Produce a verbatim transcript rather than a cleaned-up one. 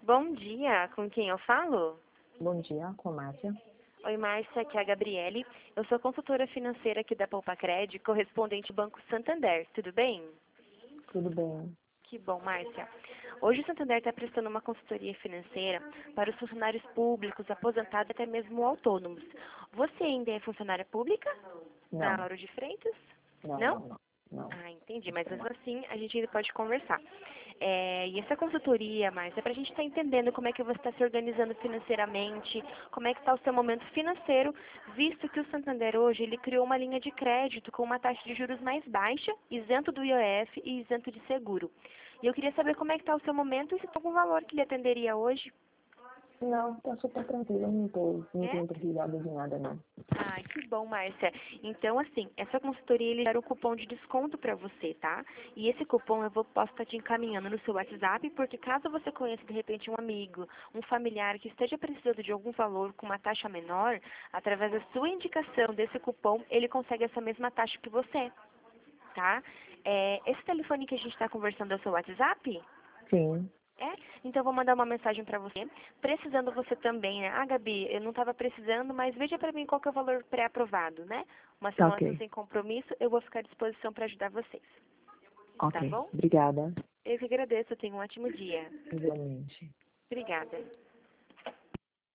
Bom dia, com quem eu falo? Bom dia, com a Márcia. Oi, Márcia, aqui é a Gabriele. Eu sou consultora financeira aqui da Poupa-Cred, correspondente do Banco Santander. Tudo bem? Tudo bem? Que bom, Márcia. Hoje o Santander está prestando uma consultoria financeira para os funcionários públicos, aposentados e até mesmo autônomos. Você ainda é funcionária pública? Na Não, Lauro de Freitas? não, Não? não, não. não. Ah, entendi. Mas mesmo assim, a gente ainda pode conversar. É, e essa consultoria, Márcia, é para a gente estar entendendo como é que você está se organizando financeiramente, como é que está o seu momento financeiro, visto que o Santander hoje ele criou uma linha de crédito com uma taxa de juros mais baixa, isento do I O F e isento de seguro. E eu queria saber como é que está o seu momento e se tem algum valor que lhe atenderia hoje. Não, tá super tranquilo, eu não tô, não É? tenho precisado de nada, não. Ai, que bom, Márcia. Então, assim, essa consultoria, ele gera um cupom de desconto para você, tá? E esse cupom eu vou, posso estar te encaminhando no seu WhatsApp, porque caso você conheça, de repente, um amigo, um familiar que esteja precisando de algum valor com uma taxa menor, através da sua indicação desse cupom, ele consegue essa mesma taxa que você, tá? É, esse telefone que a gente está conversando é o seu WhatsApp? Sim, É? Então, eu vou mandar uma mensagem para você. Precisando você também, né? Ah, Gabi, eu não estava precisando, mas veja para mim qual que é o valor pré-aprovado, né? Uma tá simulação ok. sem compromisso, eu vou ficar à disposição para ajudar vocês. Tá Ok, bom? obrigada, Eu que agradeço. Tenha um ótimo dia. igualmente. Obrigada.